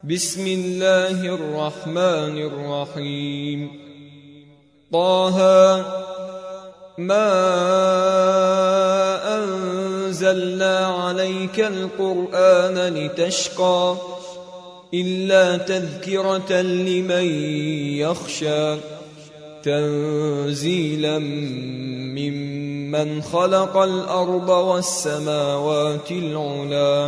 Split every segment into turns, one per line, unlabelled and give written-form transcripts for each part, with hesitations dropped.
بسم الله الرحمن الرحيم. طه ما أنزلنا عليك القرآن لتشقى إلا تذكرة لمن يخشى تنزيلا ممن خلق الأرض والسماوات العلى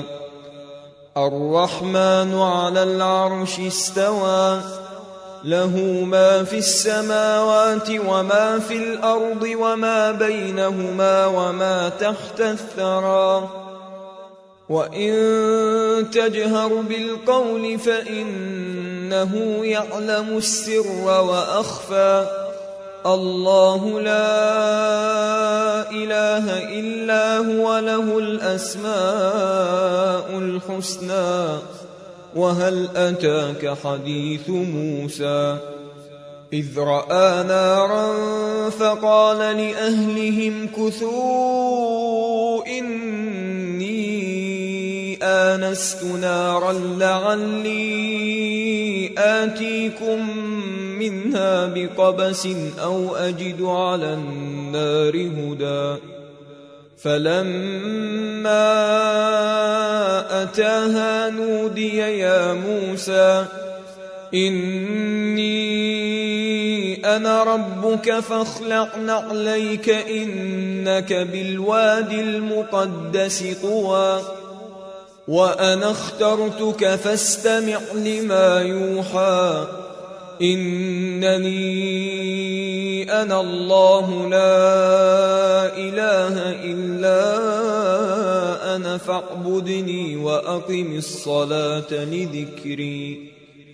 الرحمن على العرش استوى له ما في السماوات وما في الأرض وما بينهما وما تحت الثرى وإن تجهر بالقول فإنه يعلم السر وأخفى الله لا إله إلا هو له الأسماء الحسنى وهل أتاك حديث موسى إذ رأى نارا فقال لأهلهم كثوا إني آنست نارا لعلي آتيكم منها بقبس أو أجد على النار هدى فلما أتاها نودي يا موسى إني أنا ربك فاخلع نعليك إنك بالواد المقدس طوى وأنا اخترتك فاستمع لما يوحى إنني أنا الله لا إله إلا أنا فاعبدني وأقم الصلاة لذكري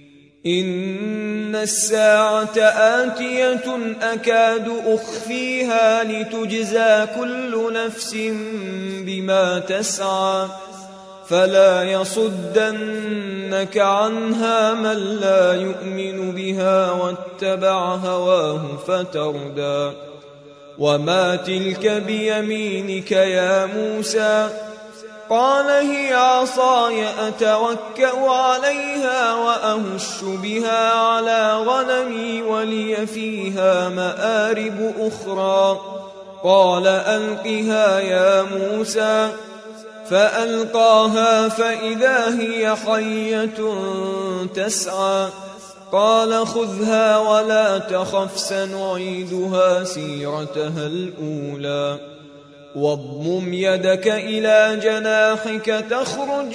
إن الساعة آتية أكاد أخفيها لتجزى كل نفس بما تسعى فلا يصدنك عنها من لا يؤمن بها واتبع هواه فتردى وما تلك بيمينك يا موسى قال هي عصاي أتوكأ عليها وأهش بها على غنمي ولي فيها مآرب أخرى قال ألقها يا موسى فألقاها فإذا هي حية تسعى قال خذها ولا تخف سنعيدها سيرتها الأولى واضمم يدك إلى جناحك تخرج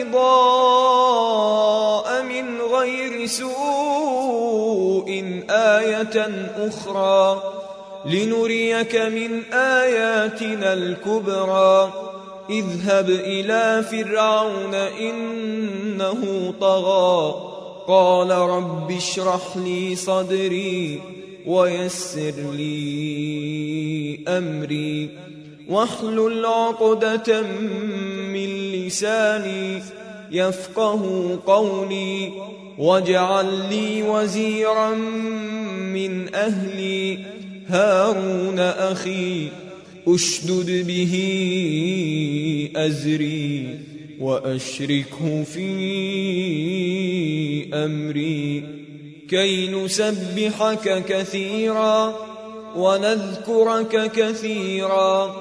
بيضاء من غير سوء آية أخرى لنريك من آياتنا الكبرى اذهب إلى فرعون إنه طغى قال رب اشرح لي صدري ويسر لي أمري واحلل عقدة من لساني يفقه قولي واجعل لي وزيرا من أهلي هارون أخي أشدد به أزري وأشركه في أمري كي نسبحك كثيرا ونذكرك كثيرا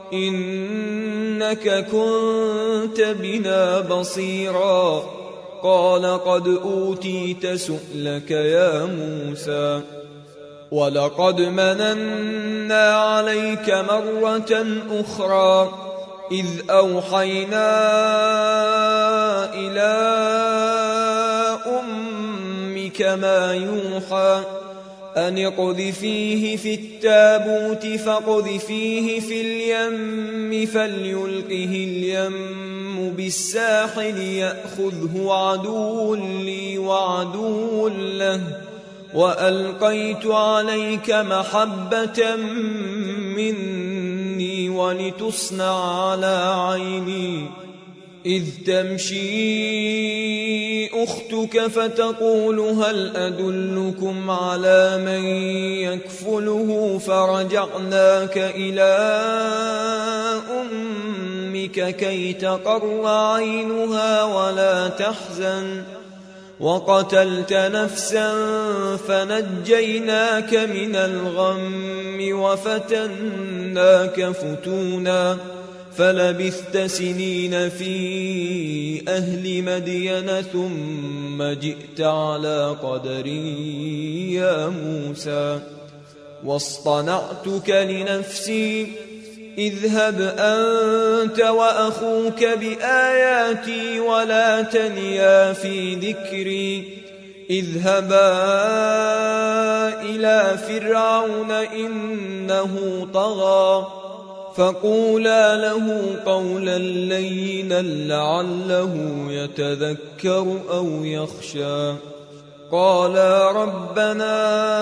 إنك كنت بنا بصيرا قال قد أوتيت سؤلك يا موسى ولقد مننا عليك مرة أخرى إذ أوحينا إلى أمك ما يوحى أن اقذفيه في التابوت فاقذفيه في اليم فليلقه اليم بالساحل يأخذه عدو لي وعدو له وألقيت عليك محبة مني ولتصنع على عيني إذ تمشي أختك فتقول هل أدلكم على من يكفله فرجعناك إلى أمك كي تقر عينها ولا تحزن وقتلت نفسا فنجيناك من الغم وفتناك فتونا فلبثت سنين في أهل مدين ثم جئت على قدر يا موسى واصطنعتك لنفسي اذهب أنت وأخوك بآياتي ولا تنيا في ذكري اذهبا إلى فرعون إنه طغى فقولا له قولا لينا لعله يتذكر أو يخشى قالا ربنا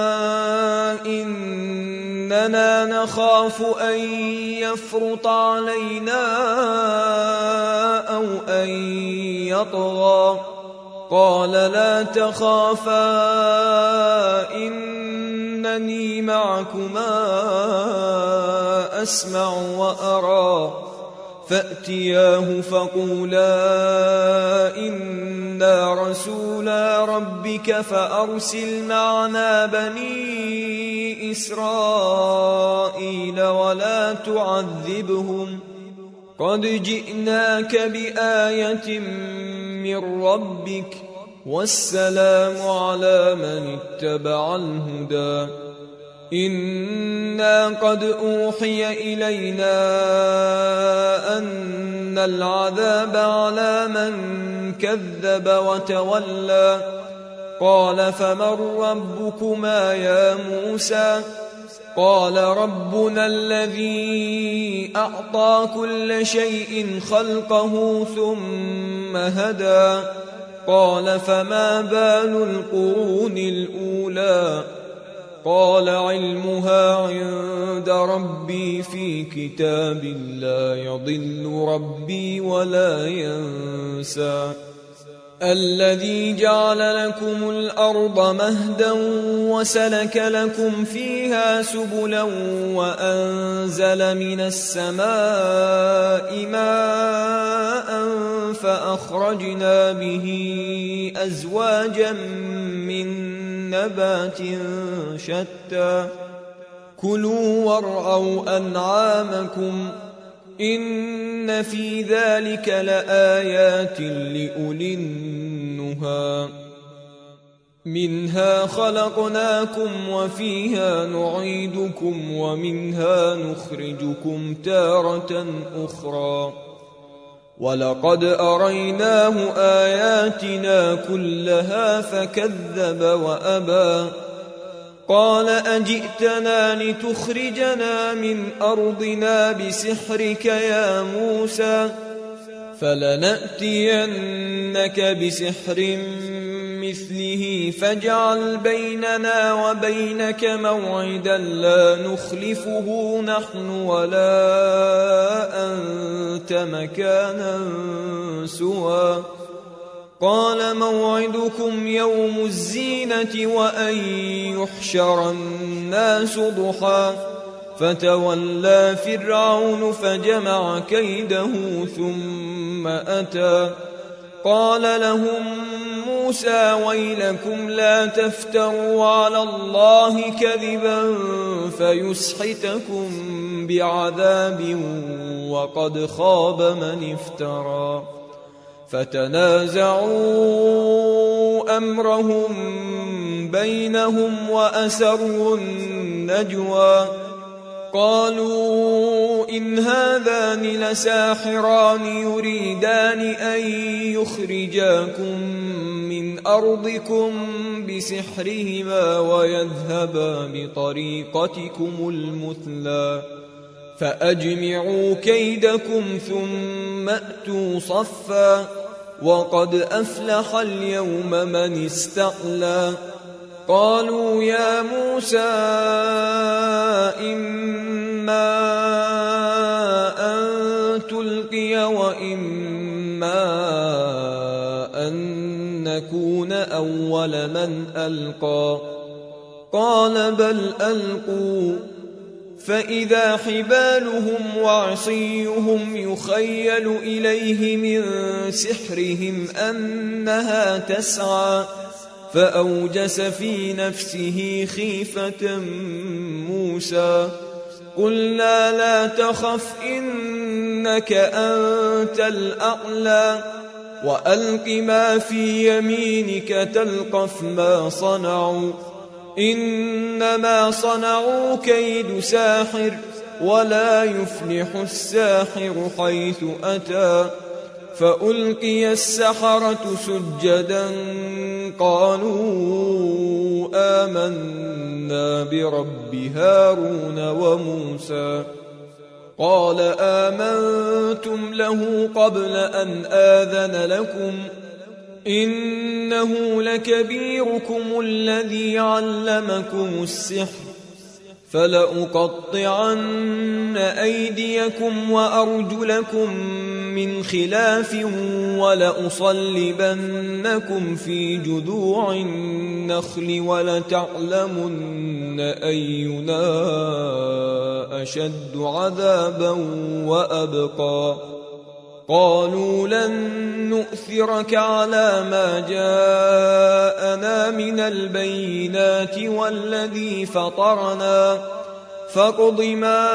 إننا نخاف أن يفرط علينا أو أن يطغى قال لا تخافا إنني معكما أسمع وأرى فأتياه فقولا إنا رسولا ربك فأرسل معنا بني إسرائيل ولا تعذبهم قد جئناك بآية من ربك والسلام على من اتبع الهدى إنا قد أوحي إلينا أن العذاب على من كذب وتولى قال فمن ربكما يا موسى قال ربنا الذي أعطى كل شيء خلقه ثم هدى قال فما بال القرون الأولى قال علمها عند ربي في كتاب لا يضل ربي ولا ينسى الذي جعل لكم الأرض مهدا وسلك لكم فيها سبلا وأنزل من السماء ماء فأخرجنا به أزواجا من نبات شتى كلوا وارعوا أنعامكم إن في ذلك لآيات لأولي النهى منها خلقناكم وفيها نعيدكم ومنها نخرجكم تارة أخرى ولقد أريناه آياتنا كلها فكذب وأبى قال أجئتنا لتخرجنا من أرضنا بسحرك يا موسى فلنأتينك بسحر مثله فاجعل بيننا وبينك موعدا لا نخلفه نحن ولا أنت مكانا سوى قال موعدكم يوم الزينة وأن يحشر الناس ضحى فتولى فرعون فجمع كيده ثم أتى قال لهم موسى ويلكم لا تفتروا على الله كذبا فيسحتكم بعذاب وقد خاب من افترى فتنازعوا أمرهم بينهم وأسروا النجوى قالوا إن هذان لساحران يريدان أن يخرجاكم من أرضكم بسحرهما ويذهبا بطريقتكم المثلى فأجمعوا كيدكم ثم أتوا صفا وقد أفلح اليوم من استعلى قالوا يا موسى إما أن تلقي وإما أن نكون أول من ألقى قال بل ألقوا فإذا حبالهم وعصيهم يخيل إليه من سحرهم أنها تسعى فأوجس في نفسه خيفة موسى قلنا لا تخف إنك أنت الأعلى وألق ما في يمينك تلقف ما صنعوا إنما صنعوا كيد ساحر ولا يفلح الساحر حيث أتى فألقي السحرة سجدا قالوا آمنا برب هارون وموسى قال آمنتم له قبل أن آذن لكم إنه لكبيركم الذي علمكم السحر فلأقطعن أيديكم وأرجلكم من خلاف ولأصلبنكم في جذوع النخل ولتعلمن أينا أشد عذابا وأبقى قالوا لن نؤثرك على ما جاءنا من البينات والذي فطرنا فاقض ما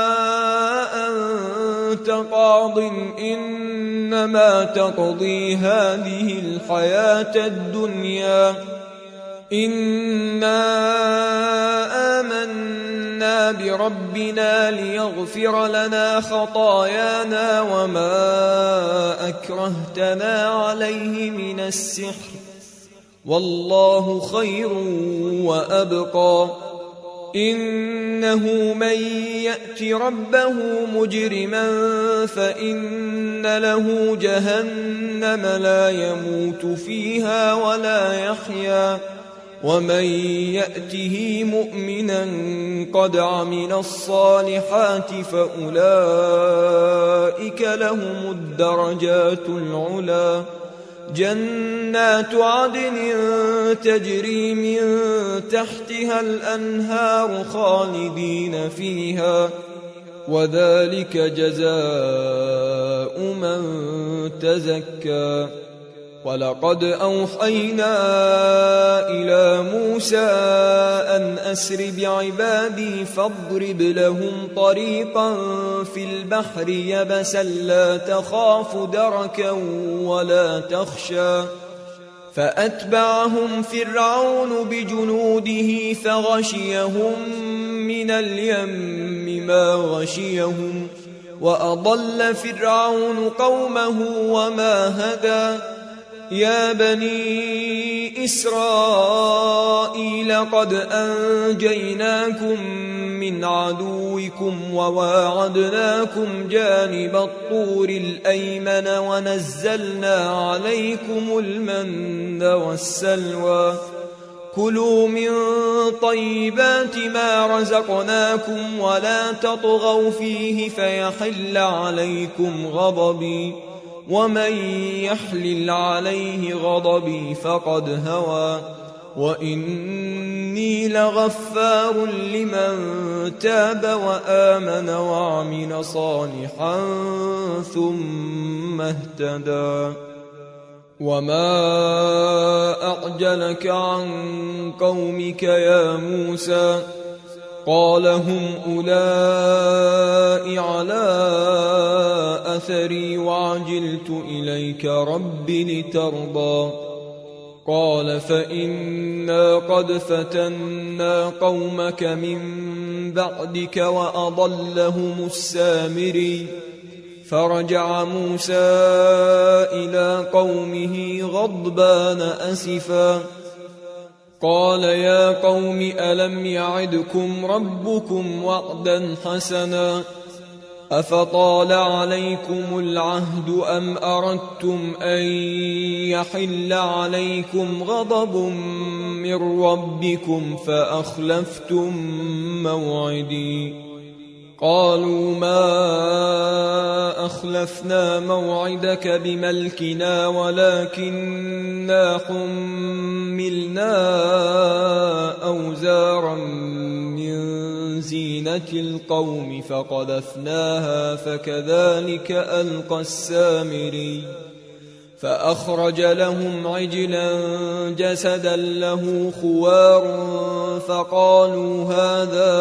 أنت قاض إنما تقضي هذه الحياة الدنيا إنا آمنا بربنا ليغفر لنا خطايانا وما أكرهتنا عليه من السحر والله خير وأبقى إنه من يأت ربه مجرما فإن له جهنم لا يموت فيها ولا يحيا ومن يأته مؤمنا قد عمل الصالحات فأولئك لهم الدرجات العلى جنات عدن تجري من تحتها الأنهار خالدين فيها وذلك جزاء من تزكى ولقد أوحينا إلى موسى أن أسر بعبادي فاضرب لهم طريقا في البحر يبسا لا تخاف دركا ولا تخشى فأتبعهم فرعون بجنوده فغشيهم من اليم ما غشيهم وأضل فرعون قومه وما هدى يا بني إسرائيل قد أنجيناكم من عدوكم وواعدناكم جانب الطور الأيمن ونزلنا عليكم المن والسلوى كلوا من طيبات ما رزقناكم ولا تطغوا فيه فيحل عليكم غضبي ومن يحلل عليه غضبي فقد هوى وإني لغفار لمن تاب وآمن وعمل صالحا ثم اهتدى وما أعجلك عن قومك يا موسى قال هم أولئك على أثري وعجلت إليك رب لترضى قال فإنا قد فتنا قومك من بعدك وأضلهم السامري فرجع موسى إلى قومه غضبان أسفا قال يا قوم ألم يعدكم ربكم وعدا حسنا أفطال عليكم العهد أم أردتم أن يحل عليكم غضب من ربكم فأخلفتم موعدي قالوا ما أخلفنا موعدك بملكنا ولكننا حملنا أوزارا من زينة زينة القوم فقذفناها فكذلك ألقى السامري فأخرج لهم عجلا جسدا له خوار فقالوا هذا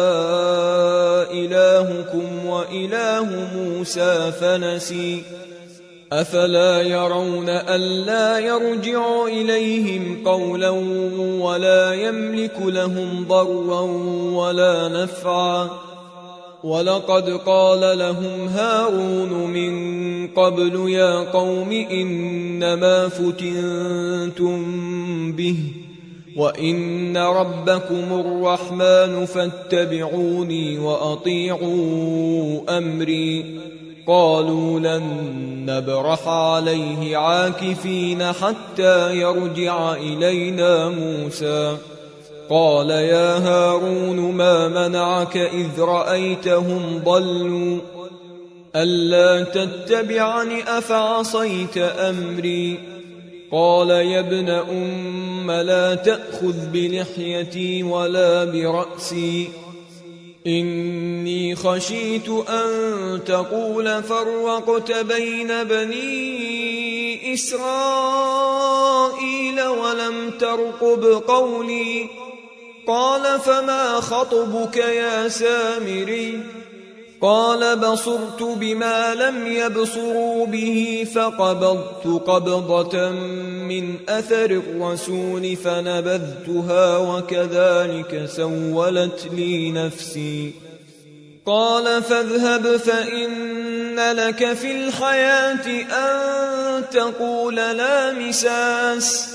إلهكم وإله موسى فنسي أفلا يرون ألا يرجع إليهم قولا ولا يملك لهم ضرا ولا نفعا ولقد قال لهم هارون من قبل يا قوم إنما فتنتم به وإن ربكم الرحمن فاتبعوني وأطيعوا أمري قالوا لن نبرح عليه عاكفين حتى يرجع إلينا موسى قال يا هارون ما منعك إذ رأيتهم ضلوا ألا تتبعني أفعصيت أمري قال يا ابن أم لا تأخذ بلحيتي ولا برأسي إني خشيت أن تقول فرقت بين بني إسرائيل ولم ترقب قولي قال فما خطبك يا سامري قال بصرت بما لم يبصروا به فقبضت قبضة من أثر الرسول فنبذتها وكذلك سولت لي نفسي قال فاذهب فإن لك في الحياة أن تقول لا مساس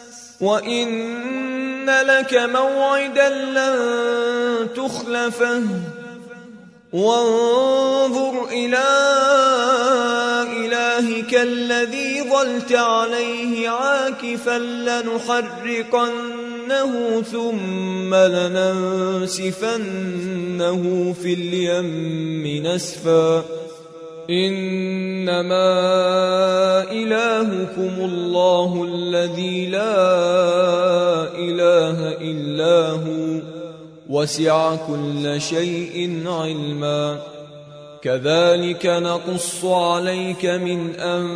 وإن لك موعدا لن تخلفه وانظر إلى إلهك الذي ظلت عليه عاكفا لنحرقنه ثم لننسفنه في اليم نسفا إنما إلهكم الله الذي لا إله إلا هو وسع كل شيء علما كذلك نقص عليك من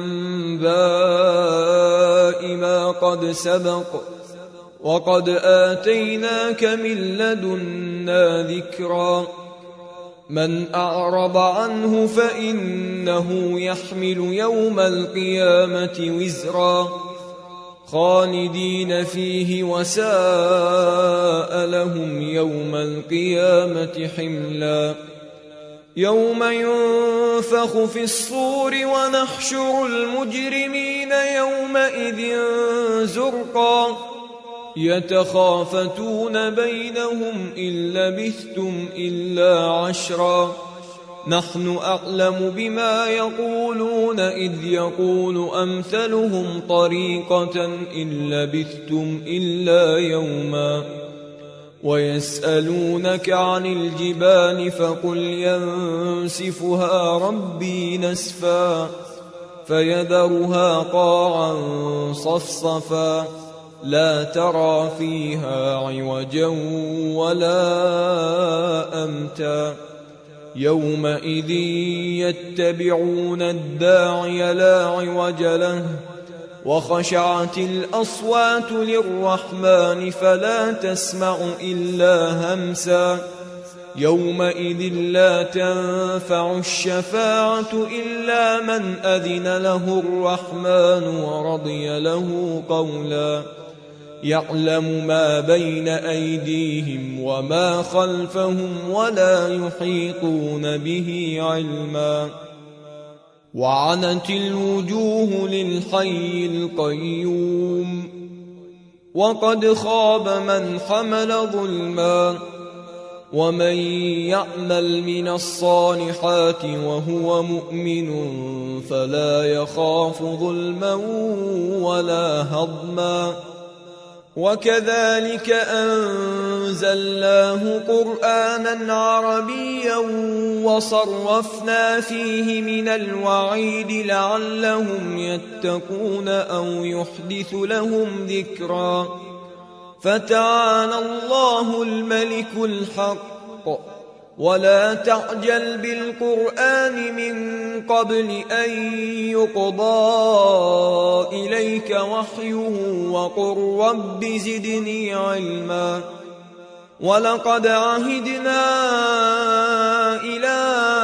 أنباء ما قد سبق وقد آتيناك من لدنا ذكرا من أعرض عنه فإنه يحمل يوم القيامة وزرا خالدين فيه وساء لهم يوم القيامة حملا يوم ينفخ في الصور ونحشر المجرمين يومئذ زرقا يتخافتون بينهم إن لبثتم إلا عشرا نحن أعلم بما يقولون إذ يقول أمثلهم طريقة إن لبثتم إلا يوما ويسألونك عن الجبال فقل ينسفها ربي نسفا فيذرها قاعا صفصفا لا ترى فيها عوجا ولا أمتا يومئذ يتبعون الداعي لا عوج له وخشعت الأصوات للرحمن فلا تسمع إلا همسا يومئذ لا تنفع الشفاعة إلا من أذن له الرحمن ورضي له قولا يعلم ما بين أيديهم وما خلفهم ولا يحيطون به علما وعنت الوجوه للحي القيوم وقد خاب من حمل ظلما ومن يعمل من الصالحات وهو مؤمن فلا يخاف ظلما ولا هضما وكذلك أنزلناه قرآنا عربيا وصرفنا فيه من الوعيد لعلهم يتقون أو يحدث لهم ذكرا فتعالى الله الملك الحق ولا تعجل بالقرآن من قبل أن يقضى إليك وحيه وقل رب زدني علما ولقد عهدنا إلى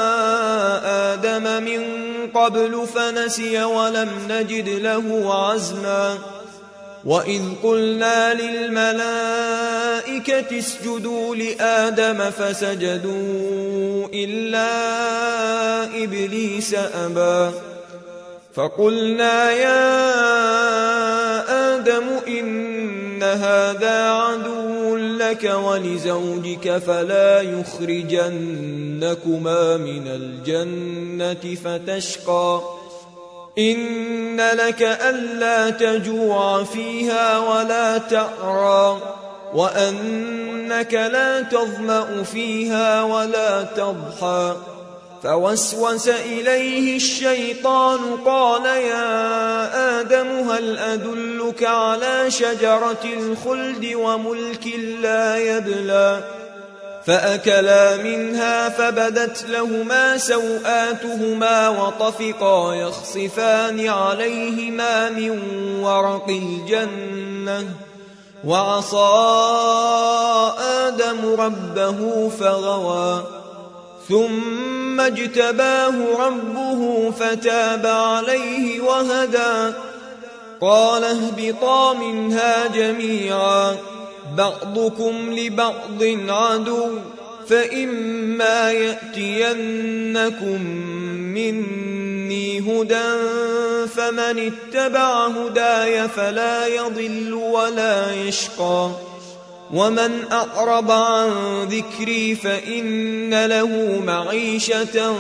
آدم من قبل فنسي ولم نجد له عزما وإذ قلنا للملائكة اسجدوا لآدم فسجدوا إلا إبليس أبى فقلنا يا آدم إن هذا عدو لك ولزوجك فلا يخرجنكما من الجنة فتشقى إن لك ألا تجوع فيها ولا تعرى وأنك لا تظمأ فيها ولا تضحى فوسوس إليه الشيطان قال يا آدم هل أدلك على شجرة الخلد وملك لا يبلى فأكلا منها فبدت لهما سوآتهما وطفقا يخصفان عليهما من ورق الجنة وعصى آدم ربه فغوى ثم اجتباه ربه فتاب عليه وهدى قال اهبطا منها جميعا بعضكم لبعض عدو فإما يأتينكم مني هدى فمن اتبع هداي فلا يضل ولا يشقى ومن أعرض عن ذكري فإن له معيشة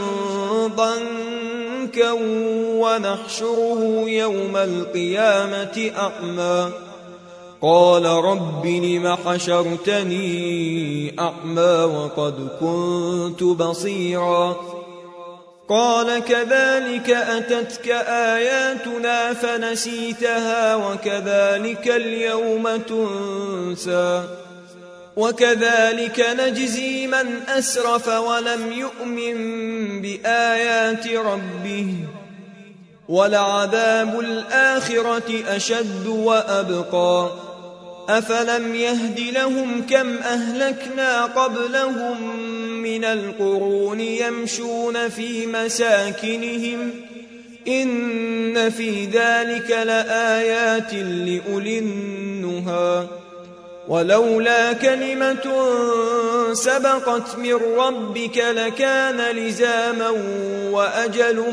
ضنكا ونحشره يوم القيامة أعمى قال رب لم حشرتني أعمى وقد كنت بصيرا قال كذلك أتتك آياتنا فنسيتها وكذلك اليوم تنسى وكذلك نجزي من أسرف ولم يؤمن بآيات ربه ولعذاب الآخرة أشد وأبقى أفلم يهد لهم كم أهلكنا قبلهم من القرون يمشون في مساكنهم إن في ذلك لآيات لأولي النهى ولولا كلمة سبقت من ربك لكان لزاما وأجل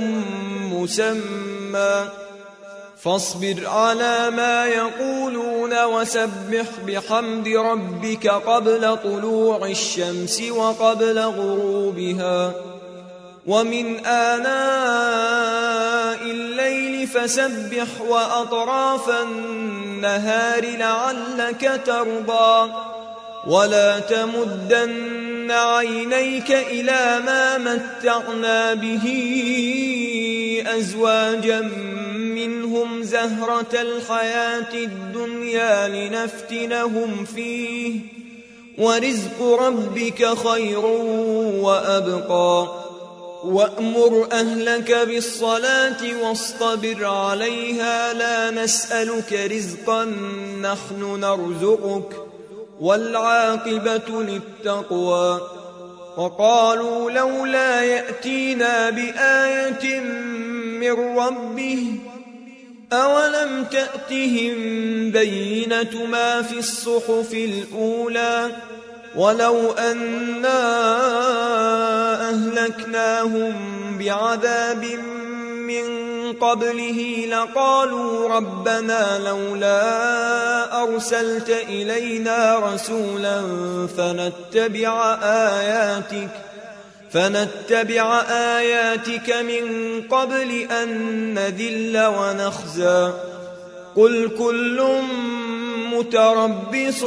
مسمى فاصبر على ما يقولون وسبح بحمد ربك قبل طلوع الشمس وقبل غروبها ومن آناء الليل فسبح وأطراف النهار لعلك ترضى ولا تمدن عينيك إلى ما متعنا به أزواجا منهم زهرة الحياة الدنيا لنفتنهم فيه ورزق ربك خير وأبقى وأمر أهلك بالصلاة واصطبر عليها لا نسألك رزقا نحن نرزقك والعاقبة للتقوى وقالوا لولا يأتينا بآية من ربه أولم تأتهم بينة ما في الصحف الأولى ولو أنا أهلكناهم بعذاب من قبله لقالوا ربنا لولا أرسلت إلينا رسولا فنتبع آياتك من قبل أن نذل ونخزى قل كل متربص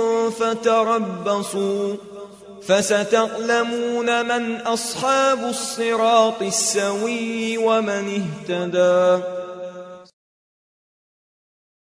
فتربصوا فستعلمون من أصحاب الصراط السوي ومن اهتدى